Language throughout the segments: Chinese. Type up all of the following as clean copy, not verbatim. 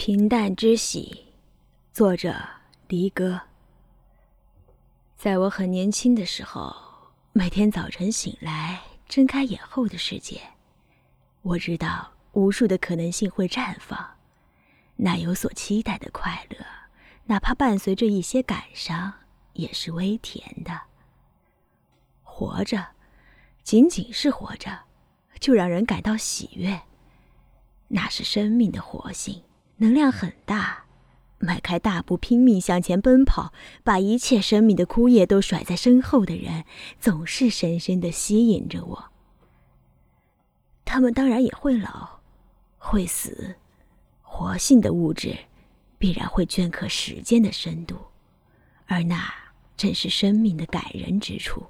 平淡之喜，作者离歌。在我很年轻的时候，每天早晨醒来，睁开眼后的世界，我知道无数的可能性会绽放，那有所期待的快乐，哪怕伴随着一些感伤，也是微甜的。活着，仅仅是活着，就让人感到喜悦，那是生命的活性，能量很大，迈开大步拼命向前奔跑，把一切生命的枯叶都甩在身后的人，总是深深地吸引着我。他们当然也会老，会死，活性的物质必然会镌刻时间的深度，而那正是生命的感人之处。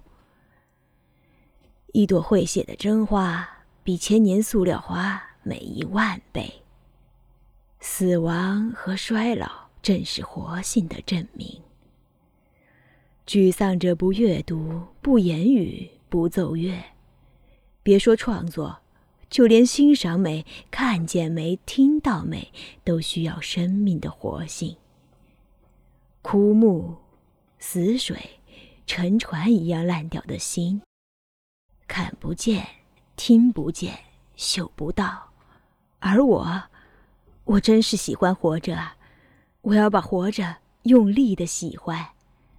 一朵会谢的真花，比千年塑料花美10000倍。死亡和衰老正是活性的证明。沮丧者不阅读，不言语，不奏乐。别说创作，就连欣赏美、看见美、听到美，都需要生命的活性。枯木、死水、沉船一样烂掉的心，看不见，听不见，嗅不到。而我真是喜欢活着啊！我要把活着用力的喜欢。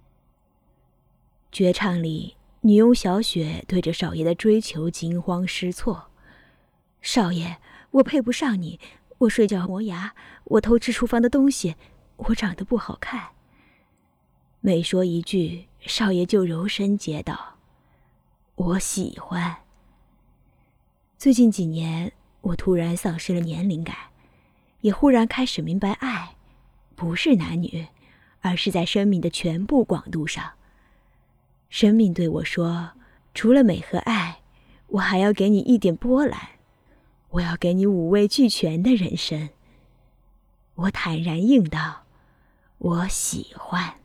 绝唱里，女佣小雪对着少爷的追求惊慌失措。少爷，我配不上你，我睡觉磨牙，我偷吃厨房的东西，我长得不好看。每说一句，少爷就柔声接道：我喜欢。最近几年，我突然丧失了年龄感，也忽然开始明白，爱不是男女，而是在生命的全部广度上。生命对我说，除了美和爱，我还要给你一点波澜，我要给你5味俱全的人生。我坦然应道，我喜欢。